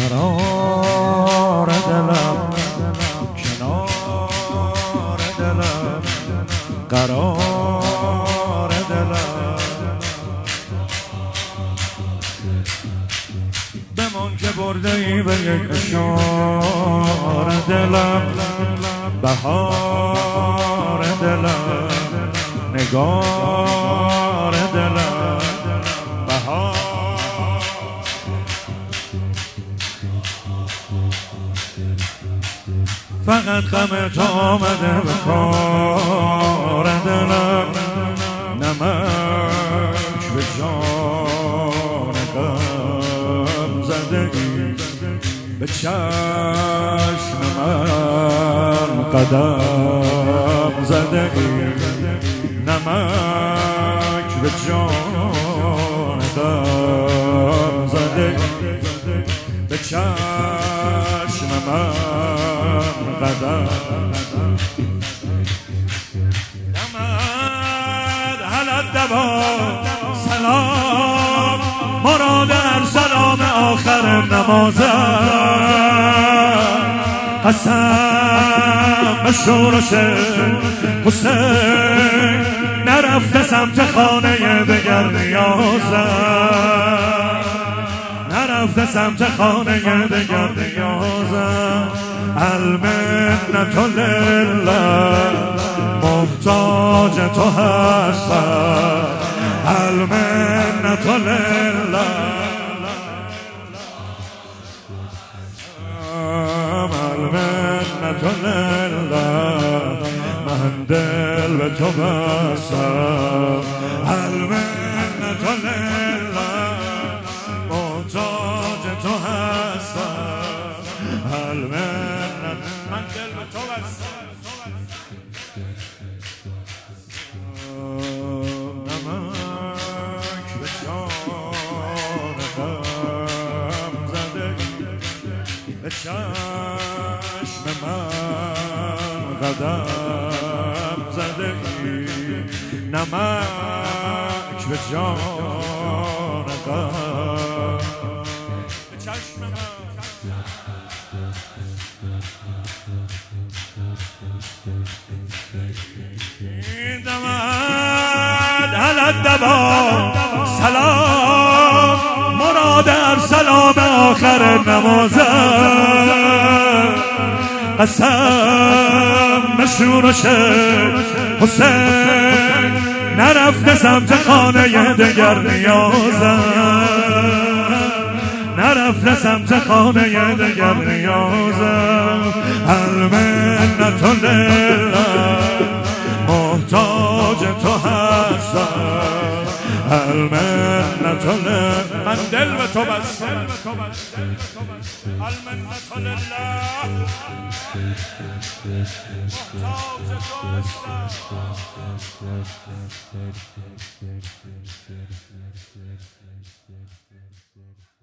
قرار دلم کنار دلم قرار دلم بمان که برده ای به یک اشار دلم بهار دلم نگار دلم بهار فقط غم تو آمده به کار دلم نمک به جان غم زدگی به چشم من قدم زدگی نمک به جان غم زدگی به چشم من قدم نمد حلت دوا سلام مراد سلام آخر نمازم قسم به شورش حسین نرفته سمت خانه دگر نیازم نرفته سمت خانه دگر نیازم المنت لله محتاج تو هستم المنت لله المنت لله من دل به تو بستم المنت لله محتاج تو هستم المنت من دل به تو بستم نمک به جان غم زدگی به چشم من قدم زدگی نمک به جان غم به چشم من دمد حلت دوا سلام مراد سلام آخر نمازم قسم به شورش حسین نرفته سمت خانه دگر نیازم نرفته سمت خانه دگر نیازم المنت لله محتاج تو هستم المنت لله من دل به تو بستم المنت لله محتاج تو هستم